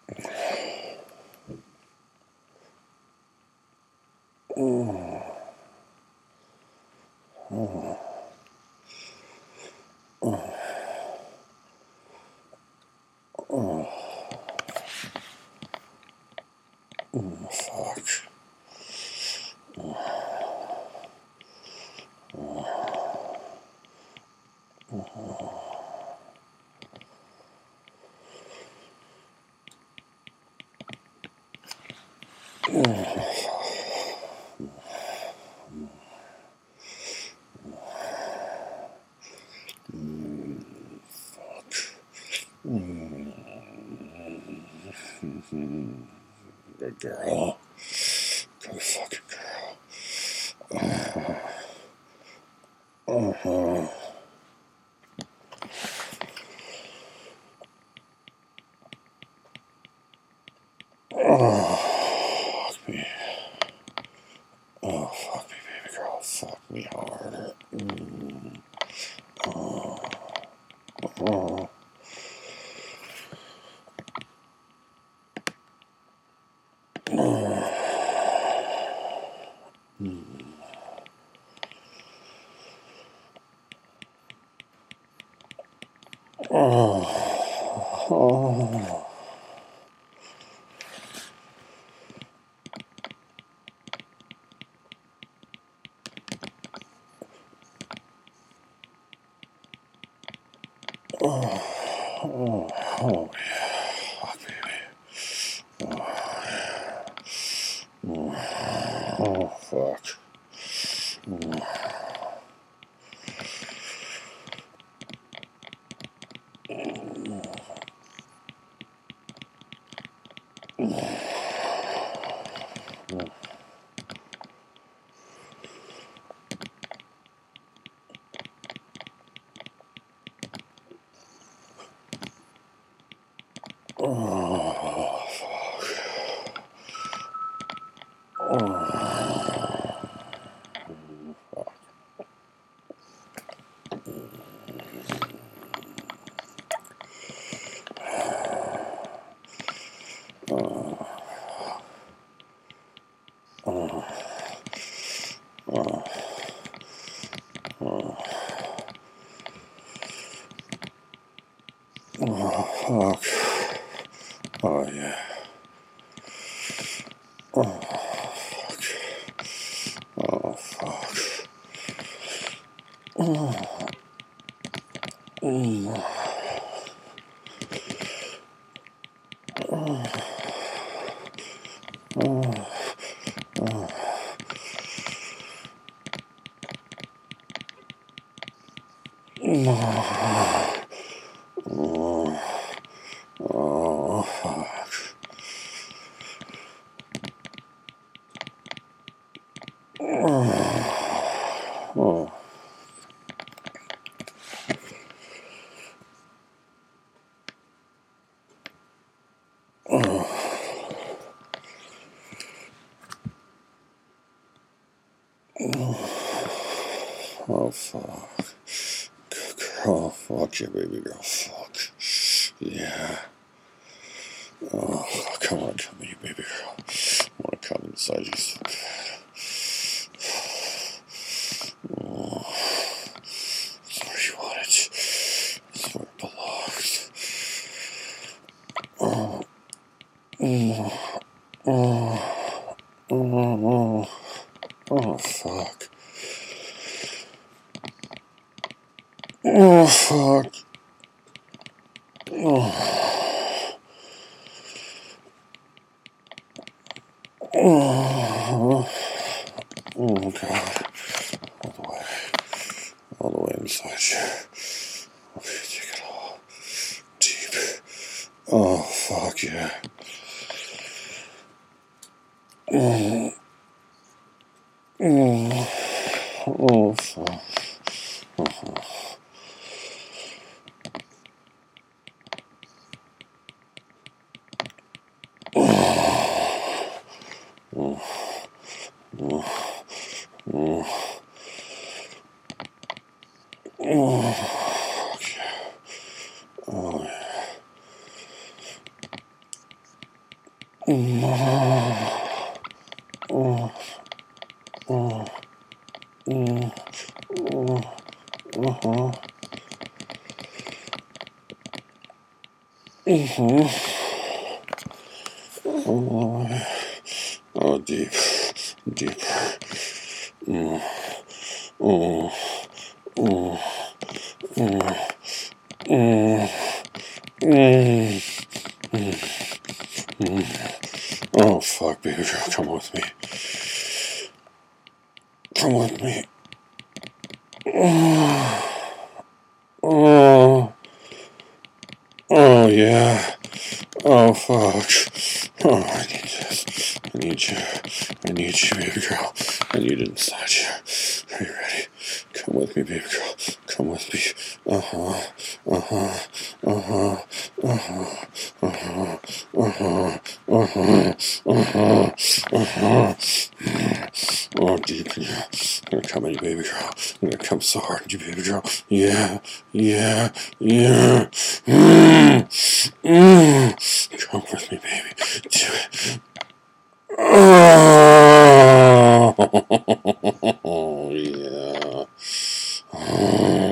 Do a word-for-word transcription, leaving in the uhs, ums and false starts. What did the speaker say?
Fuck. Good girl. Good fucking girl. Uh-huh. Oh, fuck me. Oh, fuck me, baby girl. Fuck me hard. Mm. Oh. Oh. Oh. Oh. Oh, oh, oh, yeah. Fuck, baby. Oh, yeah. Oh, oh fuck. Oh. Oh, fuck. Oh. Oh, fuck. Oh, yeah. Oh, fuck. Oh, fuck. Oh. Mm. Oh. Oh. Oh. Oh. Oh. Oh, fuck. Oh. Oh. Oh, fuck. Good girl. Fuck you, baby girl. Fuck. Yeah. Oh, come on, come here, baby girl. I want to come inside you so bad. Oh, it's where you want it. It's where it belongs. Oh, oh, oh, oh, oh, oh, fuck. Oh, fuck. Oh, oh, oh, God. All the way. All the way inside you. Okay, take it all. Deep. Oh, fuck yeah. Oh, oh, oh, fuck. Oh, oh, oh, oh, oh, fuck yeah. Oh, yeah. Oh, oh, oh, oh, oh, uh-huh. Uh-huh. Oh, oh, deep, deep. Mm. Oh, oh, oh, oh, oh, oh, fuck, baby girl, come with me. Come with me. Oh, oh, oh, yeah. Oh, fuck. Oh, I need this. I need you. I need you, baby girl. I need it inside you. Are you ready? Come with me, baby girl. Come with me. Uh-huh. Uh-huh. Uh-huh. Uh-huh. Uh-huh. Uh-huh. Uh-huh. Uh-huh. Uh-huh. Oh, deep in you. I'm gonna come in you, baby girl. I'm gonna come so hard in you, baby girl. Yeah. Yeah. Yeah. Mm. Mm. Come with me, baby. Do it. Oh, yeah. Oh.